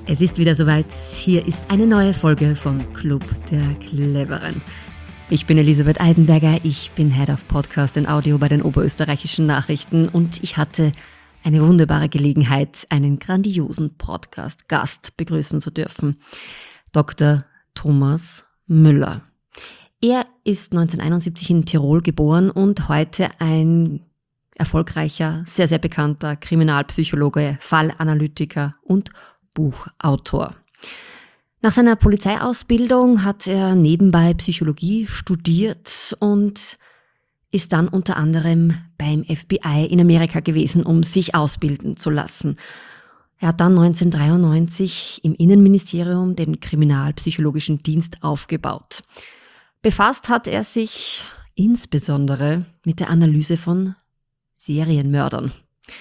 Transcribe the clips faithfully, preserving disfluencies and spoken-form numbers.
Es ist wieder soweit. Hier ist eine neue Folge von Club der Cleveren. Ich bin Elisabeth Eidenberger, ich bin Head of Podcast and Audio bei den Oberösterreichischen Nachrichten und ich hatte eine wunderbare Gelegenheit, einen grandiosen Podcast-Gast begrüßen zu dürfen. Doktor Thomas Müller. Er ist neunzehnhunderteinundsiebzig in Tirol geboren und heute ein erfolgreicher, sehr, sehr bekannter Kriminalpsychologe, Fallanalytiker und Buchautor. Nach seiner Polizeiausbildung hat er nebenbei Psychologie studiert und ist dann unter anderem beim F B I in Amerika gewesen, um sich ausbilden zu lassen. Er hat dann neunzehnhundertdreiundneunzig im Innenministerium den Kriminalpsychologischen Dienst aufgebaut. Befasst hat er sich insbesondere mit der Analyse von Serienmördern.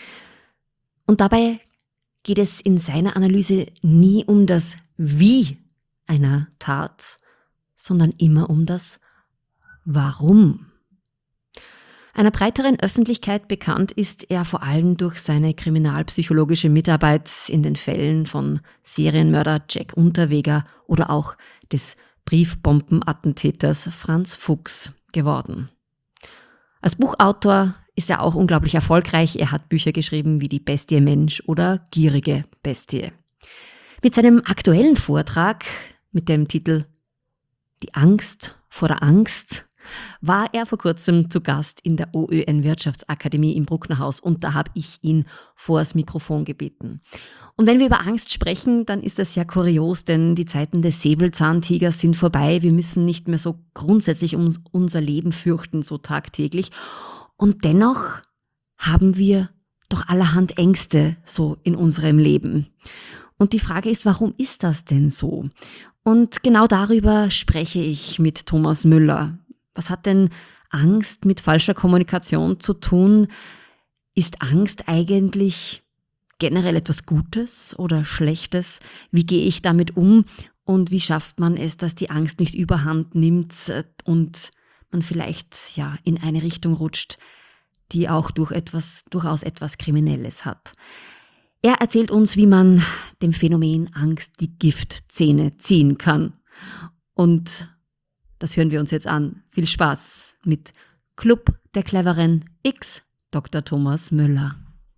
Und dabei geht es in seiner Analyse nie um das Wie einer Tat, sondern immer um das Warum. Einer breiteren Öffentlichkeit bekannt ist er vor allem durch seine kriminalpsychologische Mitarbeit in den Fällen von Serienmörder Jack Unterweger oder auch des Briefbombenattentäters Franz Fuchs geworden. Als Buchautor ist er auch unglaublich erfolgreich. Er hat Bücher geschrieben wie Die Bestie Mensch oder Gierige Bestie. Mit seinem aktuellen Vortrag mit dem Titel Die Angst vor der Angst war er vor kurzem zu Gast in der O Ö N Wirtschaftsakademie im Brucknerhaus und da habe ich ihn vors Mikrofon gebeten. Und wenn wir über Angst sprechen, dann ist das ja kurios, denn die Zeiten des Säbelzahntigers sind vorbei. Wir müssen nicht mehr so grundsätzlich um unser Leben fürchten, so tagtäglich. Und dennoch haben wir doch allerhand Ängste so in unserem Leben. Und die Frage ist, warum ist das denn so? Und genau darüber spreche ich mit Thomas Müller. Was hat denn Angst mit falscher Kommunikation zu tun? Ist Angst eigentlich generell etwas Gutes oder Schlechtes? Wie gehe ich damit um? Und wie schafft man es, dass die Angst nicht überhand nimmt und man vielleicht ja in eine Richtung rutscht, die auch durch etwas, durchaus etwas Kriminelles hat? Er erzählt uns, wie man dem Phänomen Angst die Giftzähne ziehen kann. Und das hören wir uns jetzt an. Viel Spaß mit Club der Cleveren X Doktor Thomas Müller.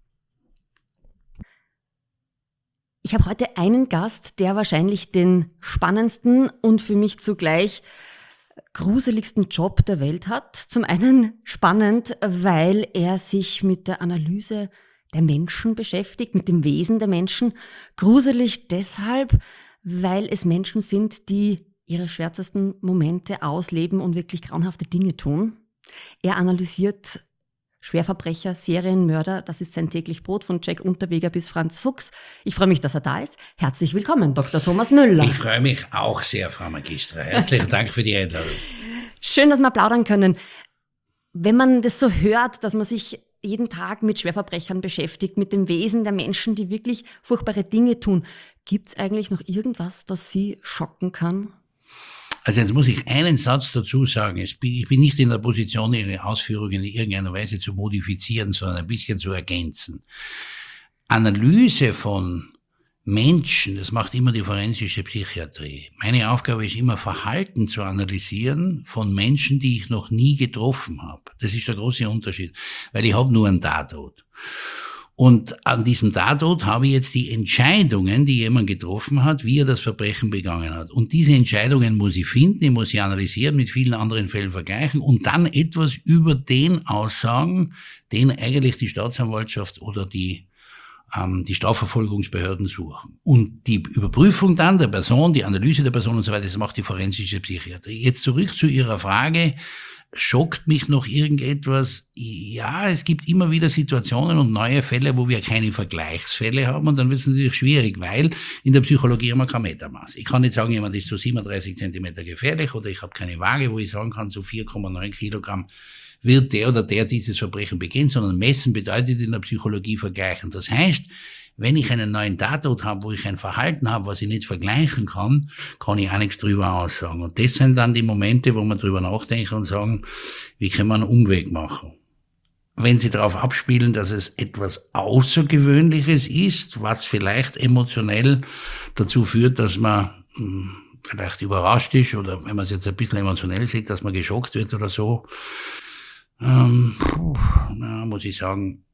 Ich habe heute einen Gast, der wahrscheinlich den spannendsten und für mich zugleich gruseligsten Job der Welt hat. Zum einen spannend, weil er sich mit der Analyse der Menschen beschäftigt, mit dem Wesen der Menschen. Gruselig deshalb, weil es Menschen sind, die ihre schwärzesten Momente ausleben und wirklich grauenhafte Dinge tun. Er analysiert Schwerverbrecher, Serienmörder, das ist sein täglich Brot, von Jack Unterweger bis Franz Fuchs. Ich freue mich, dass er da ist. Herzlich willkommen, Doktor Thomas Müller. Ich freue mich auch sehr, Frau Magistra. Herzlichen Dank für die Einladung. Schön, dass wir plaudern können. Wenn man das so hört, dass man sich jeden Tag mit Schwerverbrechern beschäftigt, mit dem Wesen der Menschen, die wirklich furchtbare Dinge tun, gibt es eigentlich noch irgendwas, das Sie schocken kann? Also jetzt muss ich einen Satz dazu sagen. Ich bin nicht in der Position, Ihre Ausführungen in irgendeiner Weise zu modifizieren, sondern ein bisschen zu ergänzen. Analyse von Menschen, das macht immer die forensische Psychiatrie. Meine Aufgabe ist immer, Verhalten zu analysieren von Menschen, die ich noch nie getroffen habe. Das ist der große Unterschied, weil ich habe nur einen Tatort. Und an diesem Tatort habe ich jetzt die Entscheidungen, die jemand getroffen hat, wie er das Verbrechen begangen hat. Und diese Entscheidungen muss ich finden, ich muss sie analysieren, mit vielen anderen Fällen vergleichen und dann etwas über den aussagen, den eigentlich die Staatsanwaltschaft oder die, ähm, die Strafverfolgungsbehörden suchen. Und die Überprüfung dann der Person, die Analyse der Person und so weiter, das macht die forensische Psychiatrie. Jetzt zurück zu Ihrer Frage. Schockt mich noch irgendetwas? Ja, es gibt immer wieder Situationen und neue Fälle, wo wir keine Vergleichsfälle haben und dann wird es natürlich schwierig, weil in der Psychologie haben wir kein Metermaß. Ich kann nicht sagen, jemand ist so siebenunddreißig Zentimeter gefährlich oder ich habe keine Waage, wo ich sagen kann, so vier Komma neun Kilogramm wird der oder der dieses Verbrechen begehen, sondern messen bedeutet in der Psychologie vergleichen. Das heißt, wenn ich einen neuen Tatort habe, wo ich ein Verhalten habe, was ich nicht vergleichen kann, kann ich auch nichts drüber aussagen. Und das sind dann die Momente, wo man drüber nachdenken und sagen, wie kann man einen Umweg machen? wenn sie darauf abspielen, dass es etwas Außergewöhnliches ist, was vielleicht emotionell dazu führt, dass man mh, vielleicht überrascht ist oder wenn man es jetzt ein bisschen emotionell sieht, dass man geschockt wird oder so, ähm, puh, na, muss ich sagen,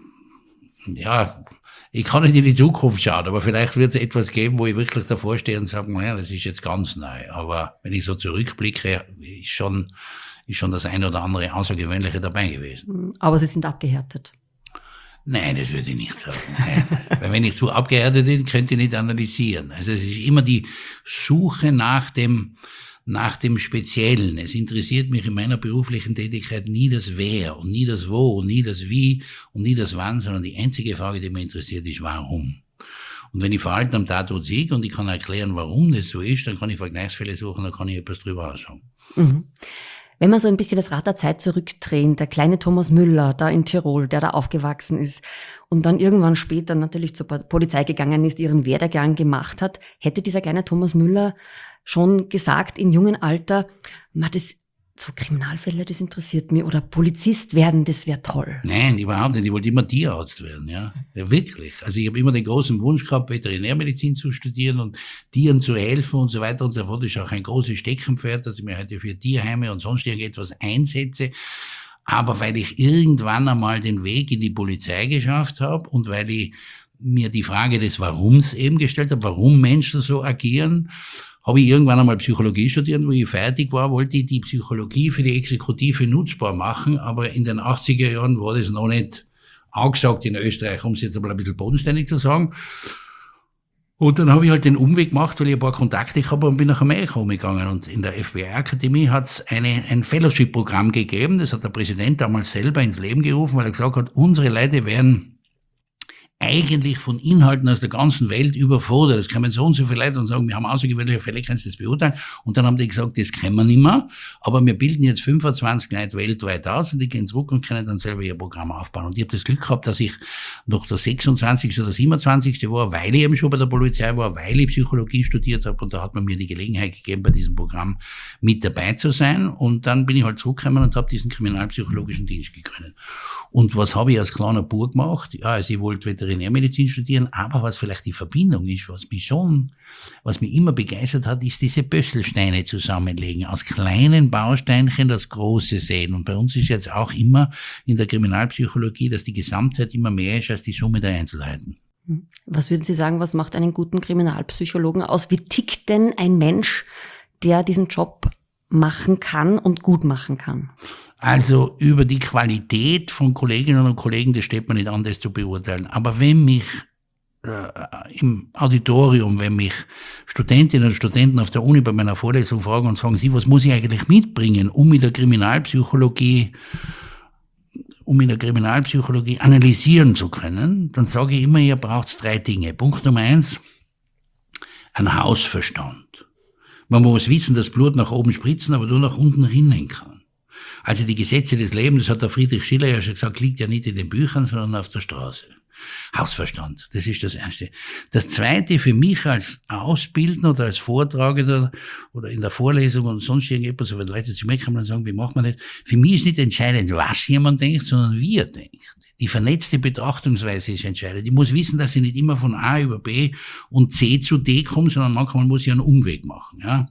ja, ich kann nicht in die Zukunft schauen, aber vielleicht wird es etwas geben, wo ich wirklich davor stehe und sage, naja, das ist jetzt ganz neu. Aber wenn ich so zurückblicke, ist schon, ist schon das eine oder andere Außergewöhnliche dabei gewesen. Aber Sie sind abgehärtet. Nein, das würde ich nicht sagen. Nein. Weil wenn ich zu abgehärtet bin, könnte ich nicht analysieren. Also es ist immer die Suche nach dem, nach dem Speziellen. Es interessiert mich in meiner beruflichen Tätigkeit nie das Wer und nie das Wo und nie das Wie und nie das Wann, sondern die einzige Frage, die mich interessiert, ist Warum. Und wenn ich Verhalten am Tatort sehe und ich kann erklären, warum das so ist, dann kann ich Vergleichsfälle suchen, dann kann ich etwas drüber aussagen. Mhm. Wenn wir so ein bisschen das Rad der Zeit zurückdrehen, der kleine Thomas Müller da in Tirol, der da aufgewachsen ist und dann irgendwann später natürlich zur Polizei gegangen ist, ihren Werdegang gemacht hat, hätte dieser kleine Thomas Müller schon gesagt in jungem Alter, ma, das, so Kriminalfälle, das interessiert mich, oder Polizist werden, das wäre toll. Nein, überhaupt nicht. Ich wollte immer Tierarzt werden, ja. Ja, wirklich. Also ich habe immer den großen Wunsch gehabt, Veterinärmedizin zu studieren und Tieren zu helfen und so weiter und so fort. Das ist auch ein großes Steckenpferd, dass ich mir heute für Tierheime und sonst irgendetwas einsetze. Aber weil ich irgendwann einmal den Weg in die Polizei geschafft habe und weil ich mir die Frage des Warums eben gestellt habe, warum Menschen so agieren, habe ich irgendwann einmal Psychologie studiert, wo ich fertig war, wollte ich die Psychologie für die Exekutive nutzbar machen, aber in den achtziger Jahren war das noch nicht angesagt in Österreich, um es jetzt aber ein bisschen bodenständig zu sagen. Und dann habe ich halt den Umweg gemacht, weil ich ein paar Kontakte habe und bin nach Amerika umgegangen. Und in der F B I-Akademie hat es eine, ein Fellowship-Programm gegeben, das hat der Präsident damals selber ins Leben gerufen, weil er gesagt hat, unsere Leute werden eigentlich von Inhalten aus der ganzen Welt überfordert. Das kommen so und so viele Leute und sagen, wir haben außergewöhnliche Fälle, kannst du das beurteilen? Und dann haben die gesagt, das können wir nicht mehr, aber wir bilden jetzt fünfundzwanzig Leute weltweit aus und die gehen zurück und können dann selber ihr Programm aufbauen. Und ich habe das Glück gehabt, dass ich noch der sechsundzwanzigste oder siebenundzwanzigste war, weil ich eben schon bei der Polizei war, weil ich Psychologie studiert habe und da hat man mir die Gelegenheit gegeben, bei diesem Programm mit dabei zu sein. Und dann bin ich halt zurückgekommen und habe diesen kriminalpsychologischen Dienst gegründet. Und was habe ich als kleiner Bub gemacht? Ja, also ich wollte Veterinärmedizin studieren, aber was vielleicht die Verbindung ist, was mich schon, was mich immer begeistert hat, ist diese Pösselsteine zusammenlegen, aus kleinen Bausteinchen das Große sehen. Und bei uns ist jetzt auch immer in der Kriminalpsychologie, dass die Gesamtheit immer mehr ist als die Summe der Einzelheiten. Was würden Sie sagen, was macht einen guten Kriminalpsychologen aus? Wie tickt denn ein Mensch, der diesen Job machen kann und gut machen kann? Also über die Qualität von Kolleginnen und Kollegen, das steht mir nicht an, das zu beurteilen. Aber wenn mich äh, im Auditorium, wenn mich Studentinnen und Studenten auf der Uni bei meiner Vorlesung fragen und sagen, Sie, was muss ich eigentlich mitbringen, um in der Kriminalpsychologie, um in der Kriminalpsychologie analysieren zu können, dann sage ich immer, ihr braucht drei Dinge. Punkt Nummer eins, ein Hausverstand. Man muss wissen, dass Blut nach oben spritzen, aber nur nach unten rinnen kann. Also die Gesetze des Lebens, das hat der Friedrich Schiller ja schon gesagt, liegt ja nicht in den Büchern, sondern auf der Straße. Hausverstand, das ist das Erste. Das Zweite für mich als Ausbildner oder als Vortragender oder in der Vorlesung und sonst irgendetwas, wenn Leute zu mir kommen und sagen, wie macht man das? Für mich ist nicht entscheidend, was jemand denkt, sondern wie er denkt. Die vernetzte Betrachtungsweise ist entscheidend. Ich muss wissen, dass ich nicht immer von A über B und C zu D komme, sondern manchmal muss ich einen Umweg machen, ja.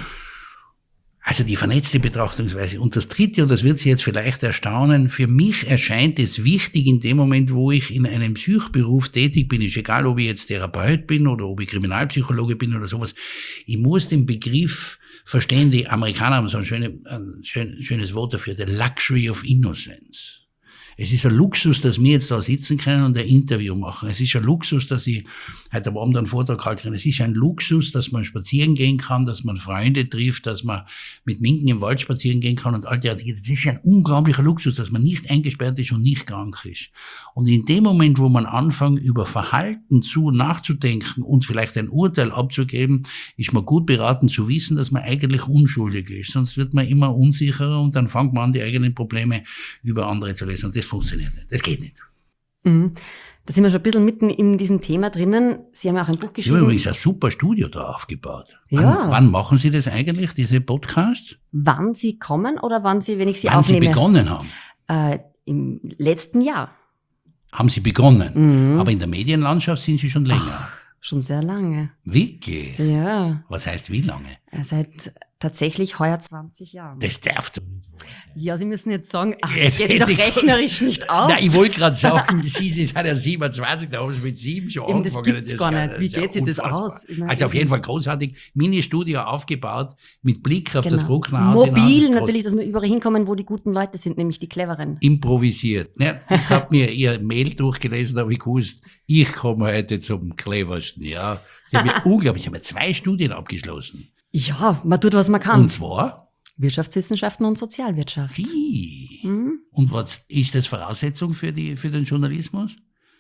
Also die vernetzte Betrachtungsweise. Und das Dritte, und das wird Sie jetzt vielleicht erstaunen, für mich erscheint es wichtig in dem Moment, wo ich in einem Psychberuf tätig bin, ist egal, ob ich jetzt Therapeut bin oder ob ich Kriminalpsychologe bin oder sowas, ich muss den Begriff verstehen, die Amerikaner haben so ein, schöne, ein schön, schönes Wort dafür, the luxury of innocence. Es ist ein Luxus, dass wir jetzt da sitzen können und ein Interview machen. Es ist ein Luxus, dass ich heute Abend einen Vortrag halten kann. Es ist ein Luxus, dass man spazieren gehen kann, dass man Freunde trifft, dass man mit Minken im Wald spazieren gehen kann und all die Dinge. Das ist ein unglaublicher Luxus, dass man nicht eingesperrt ist und nicht krank ist. Und in dem Moment, wo man anfängt, über Verhalten zu nachzudenken und vielleicht ein Urteil abzugeben, ist man gut beraten zu wissen, dass man eigentlich unschuldig ist. Sonst wird man immer unsicherer und dann fängt man an, die eigenen Probleme über andere zu lösen. Und das funktioniert nicht. Das geht nicht. Mhm. Da sind wir schon ein bisschen mitten in diesem Thema drinnen. Sie haben ja auch ein Buch geschrieben. Sie haben übrigens ein super Studio da aufgebaut. Ja. Wann, wann machen Sie das eigentlich, diese Podcasts? Wann Sie kommen oder wann Sie, wenn ich Sie wann aufnehme? Sie begonnen haben? Äh, im letzten Jahr. Haben Sie begonnen? Mhm. Aber in der Medienlandschaft sind Sie schon länger. Ach, schon sehr lange. Wirklich? Ja. Was heißt wie lange? Seit tatsächlich heuer zwanzig Jahren. Das darf doch nicht wahr sein. Ja, Sie müssen jetzt sagen, ach, Jetzt das geht sich doch hätte ich- rechnerisch nicht aus. Nein, ich wollte gerade sagen, Sie, Sie sind ja siebenundzwanzig, da haben Sie mit sieben schon Eben, das angefangen. gibt's gar nicht. Wie ist ja geht sich das unfassbar. aus? Ich meine, Also auf jeden Fall großartig. Mini-Studio aufgebaut, mit Blick auf das Genau. Brucknerhaus. Mobil hinaus. natürlich, dass wir überall hinkommen, wo die guten Leute sind, nämlich die Cleveren. Improvisiert. Ne? Ich habe mir Ihr Mail durchgelesen, da habe ich gewusst, ich komme heute zum cleversten. Ja. Sie haben mir unglaublich, ich habe zwei Studien abgeschlossen. Ja, man tut, was man kann. Und zwar, Wirtschaftswissenschaften und Sozialwirtschaft. wie? Hm? Und was ist das Voraussetzung für, die, für den Journalismus?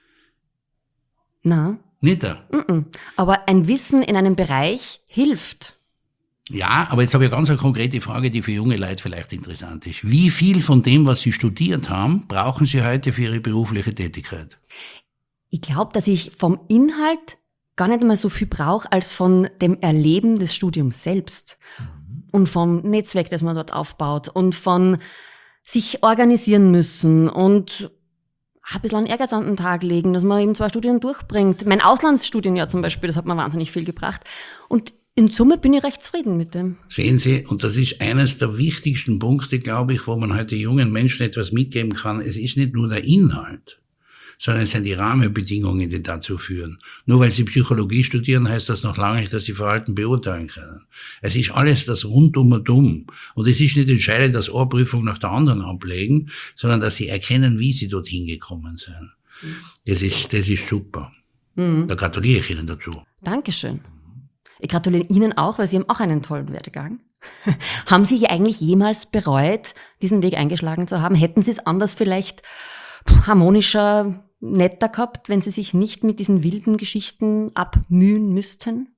Na, Nicht da. mm-mm. Aber ein Wissen in einem Bereich hilft. Ja, aber jetzt habe ich eine ganz eine konkrete Frage, die für junge Leute vielleicht interessant ist. Wie viel von dem, was Sie studiert haben, brauchen Sie heute für Ihre berufliche Tätigkeit? Ich glaube, dass ich vom Inhalt gar nicht mehr so viel brauche, als von dem Erleben des Studiums selbst. Und vom Netzwerk, das man dort aufbaut. Und von sich organisieren müssen und ein bisschen an Ehrgeiz an den Tag legen, dass man eben zwei Studien durchbringt. Mein Auslandsstudienjahr zum Beispiel, das hat mir wahnsinnig viel gebracht. Und in Summe bin ich recht zufrieden mit dem. Sehen Sie, und das ist eines der wichtigsten Punkte, glaube ich, wo man heute jungen Menschen etwas mitgeben kann. Es ist nicht nur der Inhalt, sondern es sind die Rahmenbedingungen, die dazu führen. Nur weil Sie Psychologie studieren, heißt das noch lange nicht, dass Sie Verhalten beurteilen können. Es ist alles das Rundum und um. Und es ist nicht entscheidend, dass eine Prüfung nach der anderen ablegen, sondern dass Sie erkennen, wie Sie dorthin gekommen sind. Das ist, das ist super. Mhm. Da gratuliere ich Ihnen dazu. Dankeschön. Ich gratuliere Ihnen auch, weil Sie haben auch einen tollen Werdegang. Haben Sie eigentlich jemals bereut, diesen Weg eingeschlagen zu haben? Hätten Sie es anders vielleicht harmonischer, netter gehabt, wenn Sie sich nicht mit diesen wilden Geschichten abmühen müssten?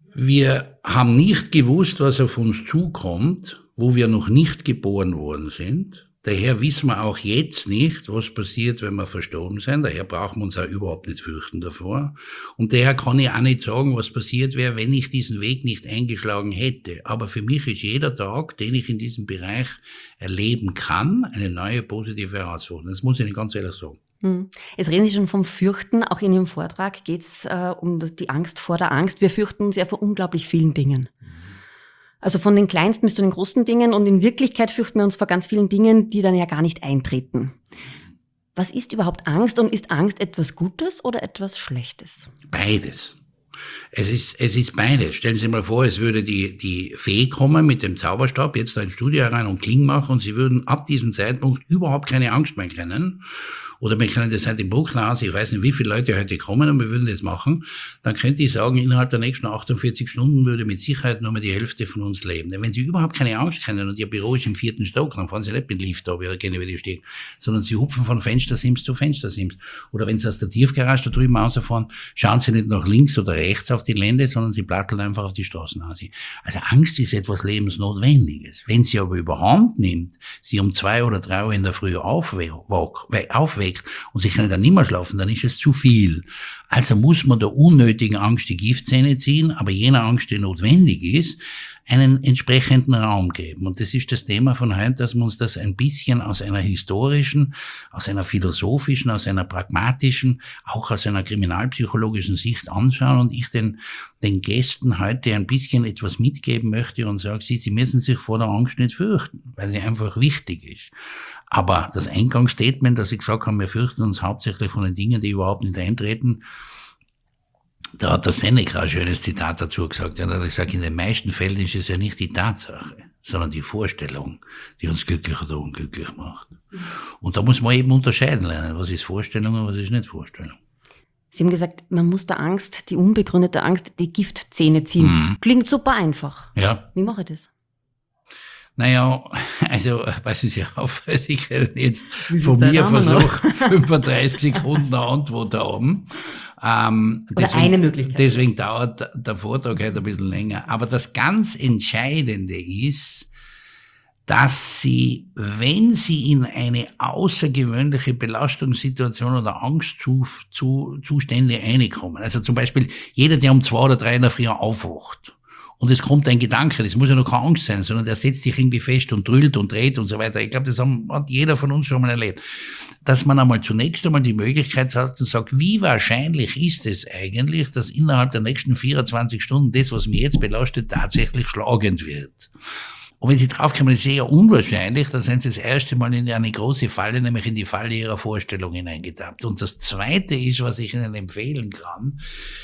Wir haben nicht gewusst, was auf uns zukommt, wo wir noch nicht geboren worden sind. Daher wissen wir auch jetzt nicht, was passiert, wenn wir verstorben sind. Daher brauchen wir uns auch überhaupt nicht fürchten davor. Und daher kann ich auch nicht sagen, was passiert wäre, wenn ich diesen Weg nicht eingeschlagen hätte. Aber für mich ist jeder Tag, den ich in diesem Bereich erleben kann, eine neue positive Herausforderung. Das muss ich Ihnen ganz ehrlich sagen. Hm. Jetzt reden Sie schon vom Fürchten. Auch in Ihrem Vortrag geht es äh, um die Angst vor der Angst. Wir fürchten uns ja vor unglaublich vielen Dingen. Also von den kleinsten bis zu den großen Dingen. Und in Wirklichkeit fürchten wir uns vor ganz vielen Dingen, die dann ja gar nicht eintreten. Was ist überhaupt Angst? Und ist Angst etwas Gutes oder etwas Schlechtes? Beides. Es ist, es ist beides. Stellen Sie sich mal vor, es würde die, die Fee kommen mit dem Zauberstab, jetzt da ins Studio rein und Kling machen, und Sie würden ab diesem Zeitpunkt überhaupt keine Angst mehr kennen. Oder wir können das halt im Brucknerhaus, ich weiß nicht, wie viele Leute heute kommen, und wir würden das machen. Dann könnte ich sagen, innerhalb der nächsten achtundvierzig Stunden würde mit Sicherheit nur mehr die Hälfte von uns leben. Denn wenn Sie überhaupt keine Angst kennen und Ihr Büro ist im vierten Stock, dann fahren Sie nicht mit dem Lift ab, oder gehen über die Stege, sondern Sie hupfen von Fenstersims zu Fenstersims. Oder wenn Sie aus der Tiefgarage da drüben rausfahren, schauen Sie nicht nach links oder rechts auf die Lände, sondern Sie platteln einfach auf die Straßen raus. Also Angst ist etwas Lebensnotwendiges. Wenn sie aber überhand nimmt, Sie um zwei oder drei Uhr in der Früh aufweckt, aufweckt und Sie können dann nicht mehr schlafen, dann ist es zu viel. Also muss man der unnötigen Angst die Giftzähne ziehen, aber jener Angst, die notwendig ist, einen entsprechenden Raum geben. Und das ist das Thema von heute, dass wir uns das ein bisschen aus einer historischen, aus einer philosophischen, aus einer pragmatischen, auch aus einer kriminalpsychologischen Sicht anschauen, und ich den, den Gästen heute ein bisschen etwas mitgeben möchte und sage, sie, sie müssen sich vor der Angst nicht fürchten, weil sie einfach wichtig ist. Aber das Eingangsstatement, das ich gesagt habe, wir fürchten uns hauptsächlich von den Dingen, die überhaupt nicht eintreten, da hat der Seneca ein schönes Zitat dazu gesagt. Er hat gesagt, in den meisten Fällen ist es ja nicht die Tatsache, sondern die Vorstellung, die uns glücklich oder unglücklich macht. Und da muss man eben unterscheiden lernen, was ist Vorstellung und was ist nicht Vorstellung. Sie haben gesagt, man muss der Angst, die unbegründete Angst, die Giftzähne ziehen. Mhm. Klingt super einfach. Ja. Wie mache ich das? Naja, also passen Sie auf, Sie können jetzt von mir versuchen, fünfunddreißig Sekunden eine Antwort haben. Ähm, Oder deswegen, eine Möglichkeit. Deswegen dauert der Vortrag halt ein bisschen länger. Aber das ganz Entscheidende ist, dass Sie, wenn Sie in eine außergewöhnliche Belastungssituation oder Angstzustände reinkommen, also zum Beispiel jeder, der um zwei oder drei in der Früh aufwacht und es kommt ein Gedanke, das muss ja noch keine Angst sein, sondern der setzt sich irgendwie fest und drüllt und dreht und so weiter. Ich glaube, das hat jeder von uns schon mal erlebt. Dass man einmal zunächst einmal die Möglichkeit hat und sagt, wie wahrscheinlich ist es eigentlich, dass innerhalb der nächsten vierundzwanzig Stunden das, was mich jetzt belastet, tatsächlich schlagend wird. Und wenn Sie draufkommen, ist es eher unwahrscheinlich, dann sind Sie das erste Mal in eine große Falle, nämlich in die Falle Ihrer Vorstellung hineingetappt. Und das Zweite ist, was ich Ihnen empfehlen kann,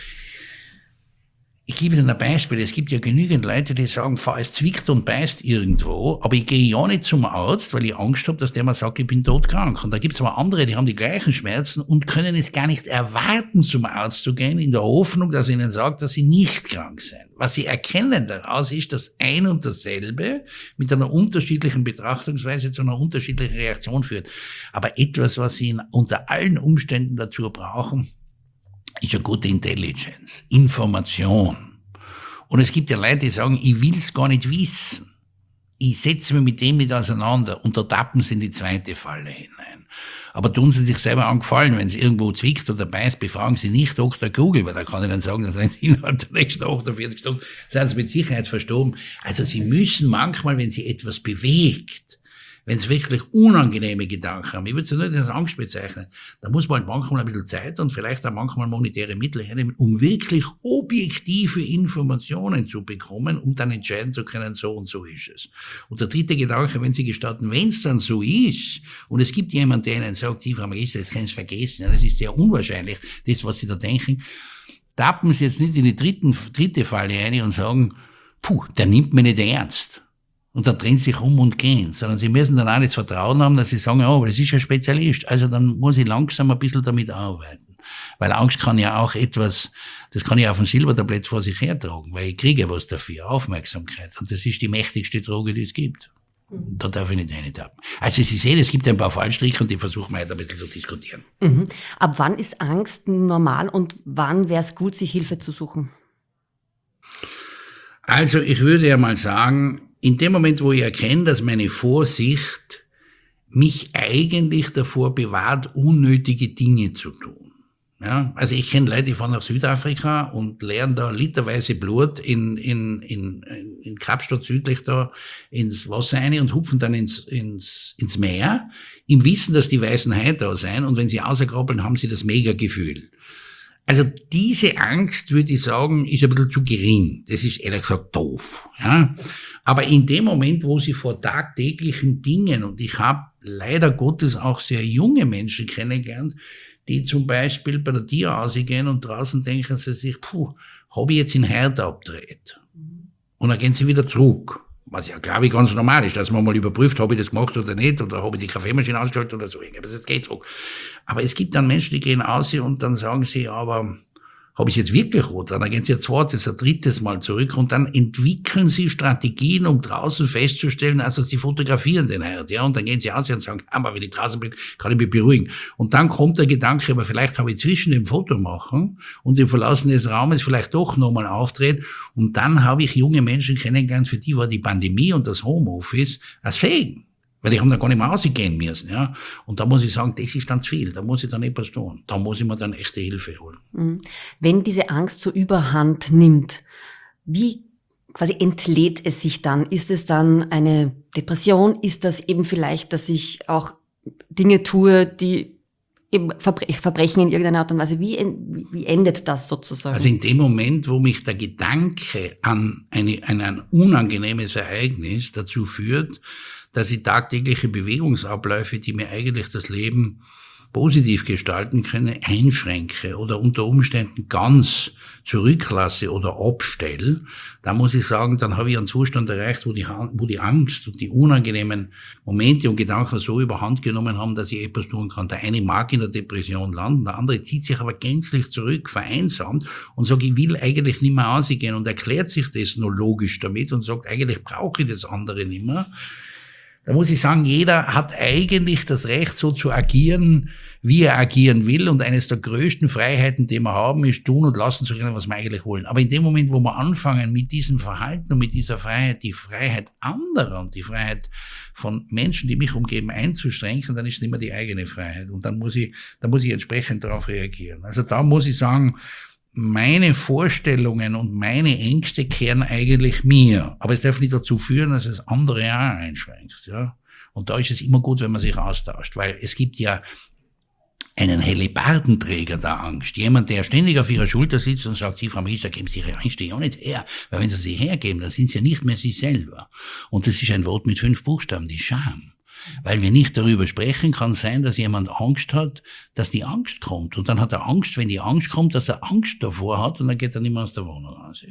ich gebe Ihnen ein Beispiel. Es gibt ja genügend Leute, die sagen, es zwickt und beißt irgendwo, aber ich gehe ja nicht zum Arzt, weil ich Angst habe, dass der mir sagt, ich bin todkrank. Und da gibt es aber andere, die haben die gleichen Schmerzen und können es gar nicht erwarten, zum Arzt zu gehen, in der Hoffnung, dass er ihnen sagt, dass sie nicht krank sind. Was sie erkennen daraus ist, dass ein und dasselbe mit einer unterschiedlichen Betrachtungsweise zu einer unterschiedlichen Reaktion führt. Aber etwas, was sie unter allen Umständen dazu brauchen, ist eine gute Intelligence, Information. Und es gibt ja Leute, die sagen, ich will's gar nicht wissen. Ich setze mich mit dem nicht auseinander und da tappen sie in die zweite Falle hinein. Aber tun sie sich selber angefallen, wenn sie irgendwo zwickt oder beißt, befragen sie nicht Doktor Google, weil da kann ich dann sagen, dass sie innerhalb der nächsten achtundvierzig Stunden sind sie mit Sicherheit verstorben. Also sie müssen manchmal, wenn sie etwas bewegt, wenn es wirklich unangenehme Gedanken haben, ich würde es ja nicht als Angst bezeichnen, da muss man halt manchmal ein bisschen Zeit und vielleicht auch manchmal monetäre Mittel hernehmen, um wirklich objektive Informationen zu bekommen, um dann entscheiden zu können, so und so ist es. Und der dritte Gedanke, wenn Sie gestatten, wenn es dann so ist, und es gibt jemanden, der Ihnen sagt, Sie, Frau Magister, das können Sie vergessen, ja, das ist sehr unwahrscheinlich, das, was Sie da denken, tappen Sie jetzt nicht in die dritten, dritte Falle rein und sagen, puh, der nimmt mich nicht ernst. Und dann drehen sie sich um und gehen, sondern sie müssen dann auch nicht das Vertrauen haben, dass sie sagen, ja, aber das ist ein Spezialist. Also dann muss ich langsam ein bisschen damit arbeiten. Weil Angst kann ja auch etwas, das kann ich auf ein Silbertablett vor sich hertragen, weil ich kriege was dafür, Aufmerksamkeit. Und das ist die mächtigste Droge, die es gibt. Und da darf ich nicht reintappen. Also Sie sehen, es gibt ein paar Fallstricke und die versuchen wir heute ein bisschen zu diskutieren. Mhm. Ab wann ist Angst normal und wann wäre es gut, sich Hilfe zu suchen? Also ich würde ja mal sagen, in dem Moment, wo ich erkenne, dass meine Vorsicht mich eigentlich davor bewahrt, unnötige Dinge zu tun. Ja, also ich kenne Leute, die fahren nach Südafrika und leeren da literweise Blut in, in, in, in Kapstadt südlich da ins Wasser rein und hupfen dann ins, ins, ins Meer, im Wissen, dass die weißen Haie da sein und wenn sie rauskrabbeln, haben sie das Mega-Gefühl. Also diese Angst, würde ich sagen, ist ein bisschen zu gering. Das ist ehrlich gesagt doof. Ja? Aber in dem Moment, wo sie vor tagtäglichen Dingen, und ich habe leider Gottes auch sehr junge Menschen kennengelernt, die zum Beispiel bei der Tierhause gehen und draußen denken sie sich, puh, habe ich jetzt den Herd abgedreht? Und dann gehen sie wieder zurück. Was ja, glaube ich, ganz normal ist, dass man mal überprüft, habe ich das gemacht oder nicht, oder habe ich die Kaffeemaschine ausgeschaltet oder so. Aber das geht zurück. Aber es gibt dann Menschen, die gehen aus und dann sagen sie, aber habe ich jetzt wirklich rot? Dann gehen sie ein zweites, ein drittes Mal zurück und dann entwickeln sie Strategien, um draußen festzustellen, also sie fotografieren den Herd, ja, und dann gehen sie aus und sagen, aber wenn ich draußen bin, kann ich mich beruhigen. Und dann kommt der Gedanke, aber vielleicht habe ich zwischen dem Foto machen und dem Verlassen des Raumes vielleicht doch nochmal aufdrehen. Und dann habe ich junge Menschen kennengelernt, für die war die Pandemie und das Homeoffice als Segen. Weil die haben dann gar nicht mehr rausgehen müssen, ja. Und da muss ich sagen, das ist dann zu viel. Da muss ich dann etwas tun. Da muss ich mir dann echte Hilfe holen. Wenn diese Angst so überhand nimmt, wie quasi entlädt es sich dann? Ist es dann eine Depression? Ist das eben vielleicht, dass ich auch Dinge tue, die eben Verbre- Verbrechen in irgendeiner Art und Weise? Wie, wie endet das sozusagen? Also in dem Moment, wo mich der Gedanke an, eine, an ein unangenehmes Ereignis dazu führt, dass ich tagtägliche Bewegungsabläufe, die mir eigentlich das Leben positiv gestalten können, einschränke oder unter Umständen ganz zurücklasse oder abstelle, da muss ich sagen, dann habe ich einen Zustand erreicht, wo die, wo die Angst und die unangenehmen Momente und Gedanken so überhand genommen haben, dass ich etwas tun kann. Der eine mag in der Depression landen, der andere zieht sich aber gänzlich zurück, vereinsamt und sagt, ich will eigentlich nicht mehr ausgehen und erklärt sich das nur logisch damit und sagt, eigentlich brauche ich das andere nicht mehr. Da muss ich sagen, jeder hat eigentlich das Recht, so zu agieren, wie er agieren will. Und eines der größten Freiheiten, die wir haben, ist tun und lassen zu können, was wir eigentlich wollen. Aber in dem Moment, wo wir anfangen, mit diesem Verhalten und mit dieser Freiheit, die Freiheit anderer und die Freiheit von Menschen, die mich umgeben, einzuschränken, dann ist es nicht mehr die eigene Freiheit. Und dann muss ich, dann muss ich entsprechend darauf reagieren. Also da muss ich sagen, meine Vorstellungen und meine Ängste kehren eigentlich mir. Aber es darf nicht dazu führen, dass es andere auch einschränkt. Ja? Und da ist es immer gut, wenn man sich austauscht, weil es gibt ja einen Hellebardenträger der Angst. Jemand, der ständig auf ihrer Schulter sitzt und sagt, Sie, Frau Minister, geben Sie Ihre Ängste ja nicht her. Weil wenn Sie sie hergeben, dann sind Sie ja nicht mehr Sie selber. Und das ist ein Wort mit fünf Buchstaben, die Scham. Weil wir nicht darüber sprechen, kann sein, dass jemand Angst hat, dass die Angst kommt. Und dann hat er Angst, wenn die Angst kommt, dass er Angst davor hat und dann geht er nicht mehr aus der Wohnung raus.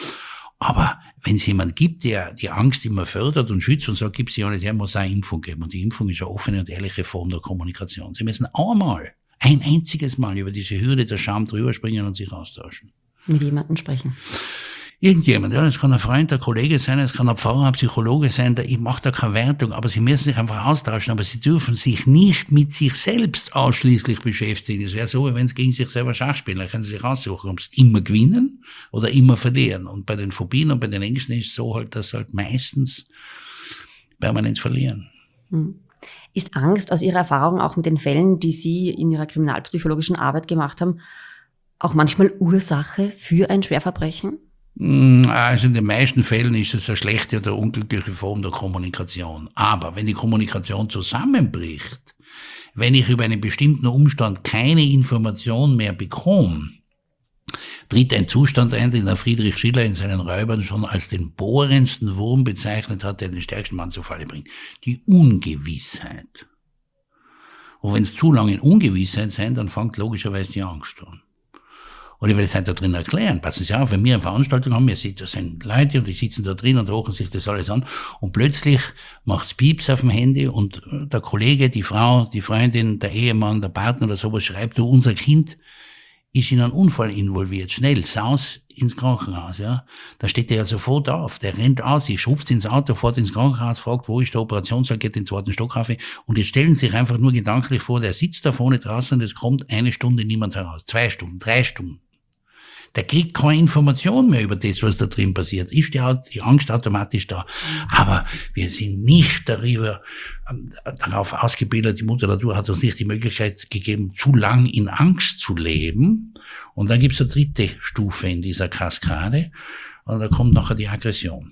Aber wenn es jemand gibt, der die Angst immer fördert und schützt und sagt, gib sie ja nicht her, muss es eine Impfung geben. Und die Impfung ist eine offene und ehrliche Form der Kommunikation. Sie müssen einmal, ein einziges Mal über diese Hürde der Scham drüber springen und sich austauschen. Mit jemandem sprechen. Irgendjemand, ja, das kann ein Freund, ein Kollege sein, es kann ein Pfarrer, ein Psychologe sein, der, ich mache da keine Wertung, aber sie müssen sich einfach austauschen, aber sie dürfen sich nicht mit sich selbst ausschließlich beschäftigen. Das wäre so, wie wenn sie gegen sich selber Schach spielen, dann können sie sich aussuchen, ob sie immer gewinnen oder immer verlieren. Und bei den Phobien und bei den Ängsten ist es so halt, dass sie halt meistens permanent verlieren. Hm. Ist Angst aus Ihrer Erfahrung auch mit den Fällen, die Sie in Ihrer kriminalpsychologischen Arbeit gemacht haben, auch manchmal Ursache für ein Schwerverbrechen? Also in den meisten Fällen ist es eine schlechte oder unglückliche Form der Kommunikation. Aber wenn die Kommunikation zusammenbricht, wenn ich über einen bestimmten Umstand keine Information mehr bekomme, tritt ein Zustand ein, den der Friedrich Schiller in seinen Räubern schon als den bohrendsten Wurm bezeichnet hat, der den stärksten Mann zu Falle bringt. Die Ungewissheit. Und wenn es zu lange in Ungewissheit sein, dann fängt logischerweise die Angst an. Und ich will es halt da drin erklären. Passen Sie auf, wenn wir eine Veranstaltung haben, wir sitzen, das sind Leute und die sitzen da drin und hören sich das alles an und plötzlich macht's Pieps auf dem Handy und der Kollege, die Frau, die Freundin, der Ehemann, der Partner oder sowas schreibt, du, unser Kind ist in einen Unfall involviert. Schnell, saus ins Krankenhaus, ja. Da steht der ja sofort auf. Der rennt aus, ich schubst ins Auto, fährt ins Krankenhaus, fragt, wo ist der Operationssaal, geht den zweiten Stock rauf. Und jetzt stellen Sie sich einfach nur gedanklich vor, der sitzt da vorne draußen und es kommt eine Stunde niemand heraus. Zwei Stunden, drei Stunden. Der kriegt keine Information mehr über das, was da drin passiert. Ist die, die Angst automatisch da. Aber wir sind nicht darüber, ähm, darauf ausgebildet, die Mutter Natur hat uns nicht die Möglichkeit gegeben, zu lang in Angst zu leben. Und dann gibt's eine dritte Stufe in dieser Kaskade. Und da kommt nachher die Aggression.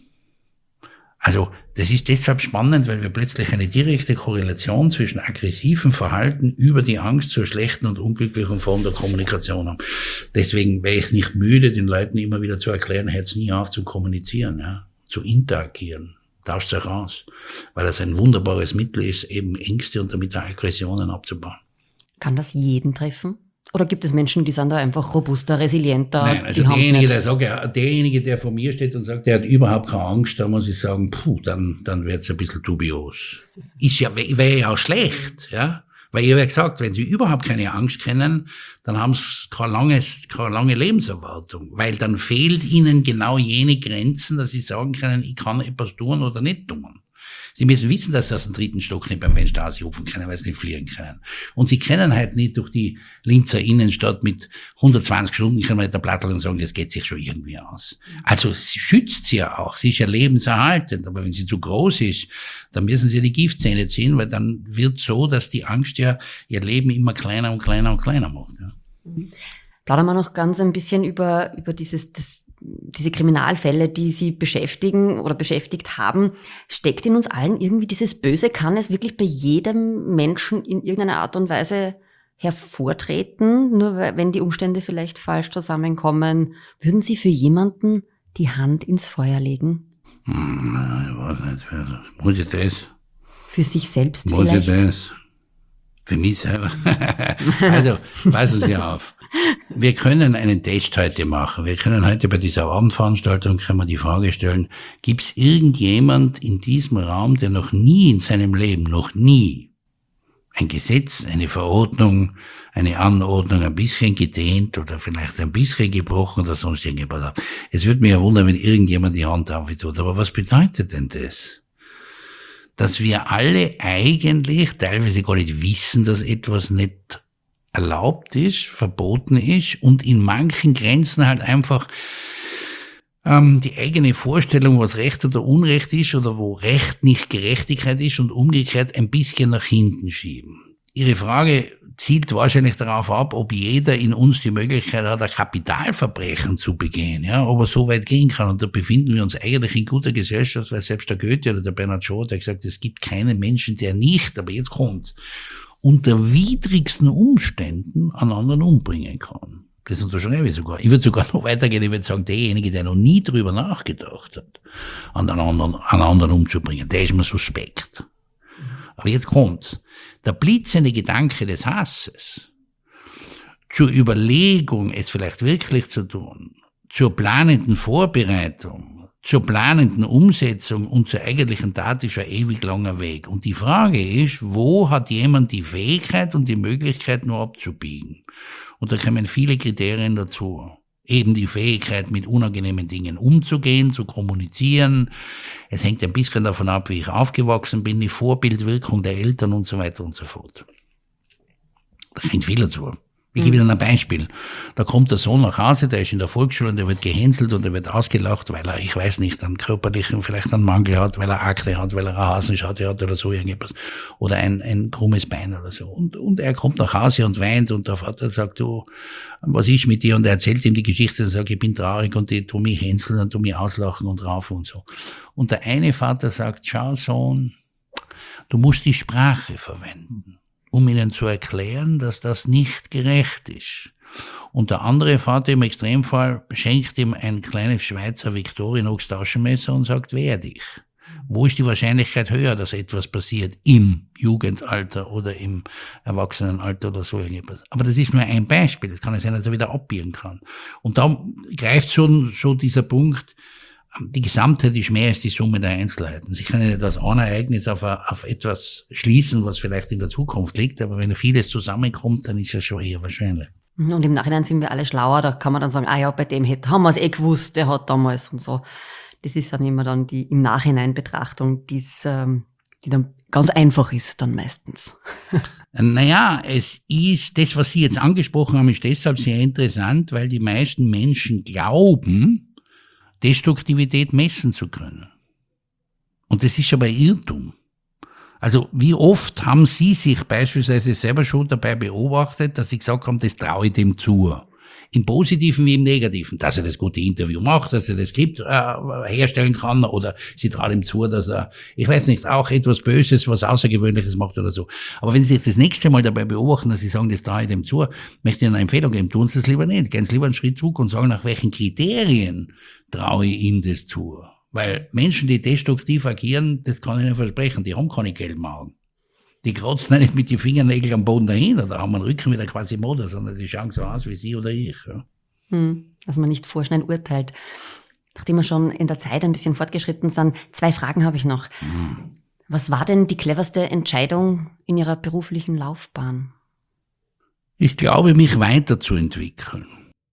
Also, das ist deshalb spannend, weil wir plötzlich eine direkte Korrelation zwischen aggressivem Verhalten über die Angst zur schlechten und unglücklichen Form der Kommunikation haben. Deswegen wäre ich nicht müde, den Leuten immer wieder zu erklären, hört nie auf zu kommunizieren, ja, zu interagieren, tauscht euch aus, weil das ein wunderbares Mittel ist, eben Ängste und damit auch Aggressionen abzubauen. Kann das jeden treffen? Oder gibt es Menschen, die sind da einfach robuster, resilienter? Nein, also derjenige, der sagt, ja, derjenige, der vor mir steht und sagt, der hat überhaupt keine Angst, da muss ich sagen, puh, dann, dann wird's ein bisschen dubios. Ist ja, wäre ja auch schlecht, ja. Weil ich habe ja gesagt, wenn sie überhaupt keine Angst kennen, dann haben sie keine lange, keine lange Lebenserwartung. Weil dann fehlt ihnen genau jene Grenzen, dass sie sagen können, ich kann etwas tun oder nicht tun. Sie müssen wissen, dass sie aus dem dritten Stock nicht beim Fenster ausrufen können, weil sie nicht fliegen können. Und sie können halt nicht durch die Linzer Innenstadt mit hundertzwanzig Stundenkilometer Platteln und sagen, das geht sich schon irgendwie aus. Also sie schützt sie ja auch. Sie ist ja lebenserhaltend. Aber wenn sie zu groß ist, dann müssen sie die Giftzähne ziehen, weil dann wird so, dass die Angst ja ihr Leben immer kleiner und kleiner und kleiner macht. Ja. Plaudern wir noch ganz ein bisschen über, über dieses, das diese Kriminalfälle, die Sie beschäftigen oder beschäftigt haben. Steckt in uns allen irgendwie dieses Böse? Kann es wirklich bei jedem Menschen in irgendeiner Art und Weise hervortreten, nur wenn die Umstände vielleicht falsch zusammenkommen? Würden Sie für jemanden die Hand ins Feuer legen? Hm, ich weiß nicht, muss ich das? Für sich selbst muss vielleicht? Muss ich das? Für mich selber. Also, passen Sie auf. Wir können einen Test heute machen. Wir können heute bei dieser Abendveranstaltung können wir die Frage stellen, gibt es irgendjemand in diesem Raum, der noch nie in seinem Leben, noch nie, ein Gesetz, eine Verordnung, eine Anordnung ein bisschen gedehnt oder vielleicht ein bisschen gebrochen oder sonst irgendwas hat? Es würde mich ja wundern, wenn irgendjemand die Hand auftut. Aber was bedeutet denn das? Dass wir alle eigentlich teilweise gar nicht wissen, dass etwas nicht erlaubt ist, verboten ist und in manchen Grenzen halt einfach ähm, die eigene Vorstellung, was Recht oder Unrecht ist oder wo Recht nicht Gerechtigkeit ist und umgekehrt ein bisschen nach hinten schieben. Ihre Frage zielt wahrscheinlich darauf ab, ob jeder in uns die Möglichkeit hat, ein Kapitalverbrechen zu begehen, ja, ob er so weit gehen kann. Und da befinden wir uns eigentlich in guter Gesellschaft, weil selbst der Goethe oder der Bernhard Shaw hat gesagt, es gibt keinen Menschen, der nicht, aber jetzt kommt's, unter widrigsten Umständen einen anderen umbringen kann. Das unterschreibe ich sogar. Ich würde sogar noch weitergehen, ich würde sagen, derjenige, der noch nie drüber nachgedacht hat, einen anderen, einen anderen umzubringen, der ist mir suspekt. Aber jetzt kommt's. Der blitzende Gedanke des Hasses, zur Überlegung, es vielleicht wirklich zu tun, zur planenden Vorbereitung, zur planenden Umsetzung und zur eigentlichen Tat ist ein ewig langer Weg. Und die Frage ist, wo hat jemand die Fähigkeit und die Möglichkeit nur abzubiegen? Und da kommen viele Kriterien dazu. Eben die Fähigkeit, mit unangenehmen Dingen umzugehen, zu kommunizieren. Es hängt ein bisschen davon ab, wie ich aufgewachsen bin, die Vorbildwirkung der Eltern und so weiter und so fort. Da kommt viel dazu. Ich gebe Ihnen ein Beispiel. Da kommt der Sohn nach Hause, der ist in der Volksschule und der wird gehänselt und der wird ausgelacht, weil er, ich weiß nicht, einen körperlichen, vielleicht einen Mangel hat, weil er Akne hat, weil er eine Hasenscharte hat oder so irgendwas. Oder ein, ein krummes Bein oder so. Und, und er kommt nach Hause und weint und der Vater sagt, du, was ist mit dir? Und er erzählt ihm die Geschichte und sagt, ich bin traurig und die tun mich hänseln und tun mich auslachen und rauf und so. Und der eine Vater sagt, schau Sohn, du musst die Sprache verwenden, um ihnen zu erklären, dass das nicht gerecht ist. Und der andere Vater im Extremfall schenkt ihm ein kleines Schweizer Victorinox Taschenmesser und sagt, wehr dich. Wo ist die Wahrscheinlichkeit höher, dass etwas passiert im Jugendalter oder im Erwachsenenalter oder so irgendwas? Aber das ist nur ein Beispiel. Es kann ja sein, dass er wieder abbiegen kann. Und da greift schon, schon dieser Punkt, die Gesamtheit ist mehr als die Summe der Einzelheiten. Sie können nicht das eine Ereignis auf, auf etwas schließen, was vielleicht in der Zukunft liegt, aber wenn vieles zusammenkommt, dann ist es schon eher wahrscheinlich. Und im Nachhinein sind wir alle schlauer, da kann man dann sagen, ah ja, bei dem hätte, haben wir es eh gewusst, der hat damals und so. Das ist dann immer dann die im Nachhinein Betrachtung, die's, ähm, die dann ganz einfach ist dann meistens. Naja, es ist, das, was Sie jetzt angesprochen haben, ist deshalb sehr interessant, weil die meisten Menschen glauben, Destruktivität messen zu können. Und das ist aber ein Irrtum. Also wie oft haben Sie sich beispielsweise selber schon dabei beobachtet, dass Sie gesagt haben, das traue ich dem zu. Im Positiven wie im Negativen. Dass er das gute Interview macht, dass er das Skript äh, herstellen kann oder Sie trauen ihm zu, dass er, ich weiß nicht, auch etwas Böses, was Außergewöhnliches macht oder so. Aber wenn Sie sich das nächste Mal dabei beobachten, dass Sie sagen, das traue ich dem zu, möchte ich Ihnen eine Empfehlung geben, tun Sie das lieber nicht. Gehen Sie lieber einen Schritt zurück und sagen, nach welchen Kriterien traue ich ihm das zu. Weil Menschen, die destruktiv agieren, das kann ich Ihnen versprechen, die haben keine gelben Augen. Die kratzen nicht mit den Fingernägeln am Boden dahin, oder haben einen Rücken wieder quasi Moder, sondern die schauen so aus wie Sie oder ich. Ja. Hm, dass man nicht vorschnell urteilt. Nachdem wir schon in der Zeit ein bisschen fortgeschritten sind, zwei Fragen habe ich noch. Hm. Was war denn die cleverste Entscheidung in Ihrer beruflichen Laufbahn? Ich glaube, mich weiterzuentwickeln.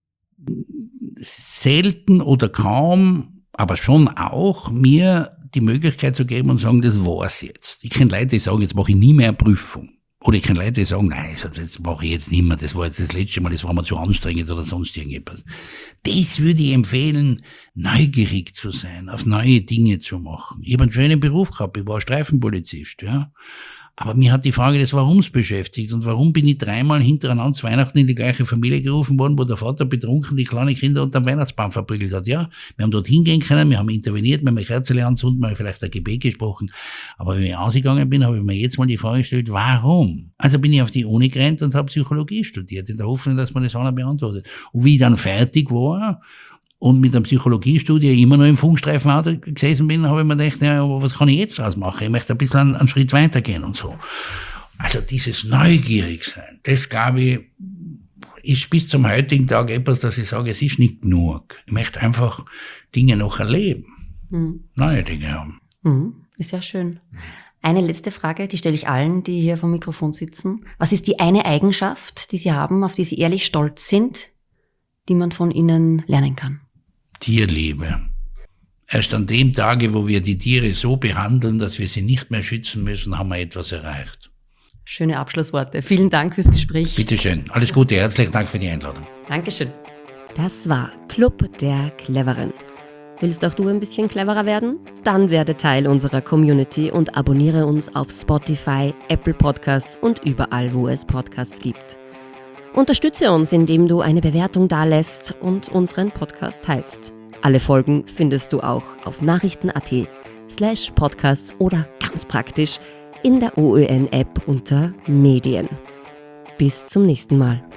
Selten oder kaum, aber schon auch, mir die Möglichkeit zu geben und sagen, das war's jetzt. Ich kenne Leute, die sagen, jetzt mache ich nie mehr eine Prüfung. Oder ich kenne Leute, die sagen, nein, das mache ich jetzt nicht mehr, das war jetzt das letzte Mal, das war mir zu anstrengend oder sonst irgendetwas. Das würde ich empfehlen, neugierig zu sein, auf neue Dinge zu machen. Ich habe einen schönen Beruf gehabt, ich war Streifenpolizist, ja. Aber mir hat die Frage des Warums beschäftigt. Und warum bin ich dreimal hintereinander zu Weihnachten in die gleiche Familie gerufen worden, wo der Vater betrunken die kleinen Kinder unter dem Weihnachtsbaum verprügelt hat? Ja, wir haben dort hingehen können, wir haben interveniert, wir haben ein Kerzchen anzünden, wir haben vielleicht ein Gebet gesprochen. Aber wenn ich ausgegangen bin, habe ich mir jetzt mal die Frage gestellt, warum? Also bin ich auf die Uni gerannt und habe Psychologie studiert, in der Hoffnung, dass man das auch noch beantwortet. Und wie ich dann fertig war und mit der Psychologiestudie immer noch im Funkstreifenauto gesessen bin, habe ich mir gedacht, ja, aber was kann ich jetzt draus machen? Ich möchte ein bisschen einen, einen Schritt weitergehen und so. Also dieses Neugierigsein, das glaube ich, ist bis zum heutigen Tag etwas, dass ich sage, es ist nicht genug. Ich möchte einfach Dinge noch erleben. Mhm. Neue Dinge haben. Mhm. Ist ja schön. Eine letzte Frage, die stelle ich allen, die hier vom Mikrofon sitzen. Was ist die eine Eigenschaft, die Sie haben, auf die Sie ehrlich stolz sind, die man von Ihnen lernen kann? Tierliebe. Erst an dem Tage, wo wir die Tiere so behandeln, dass wir sie nicht mehr schützen müssen, haben wir etwas erreicht. Schöne Abschlussworte. Vielen Dank fürs Gespräch. Bitte schön. Alles Gute. Herzlichen Dank für die Einladung. Dankeschön. Das war Club der Cleveren. Willst auch du ein bisschen cleverer werden? Dann werde Teil unserer Community und abonniere uns auf Spotify, Apple Podcasts und überall, wo es Podcasts gibt. Unterstütze uns, indem du eine Bewertung dalässt und unseren Podcast teilst. Alle Folgen findest du auch auf nachrichten.at slash podcasts oder ganz praktisch in der O Ö N-App unter Medien. Bis zum nächsten Mal.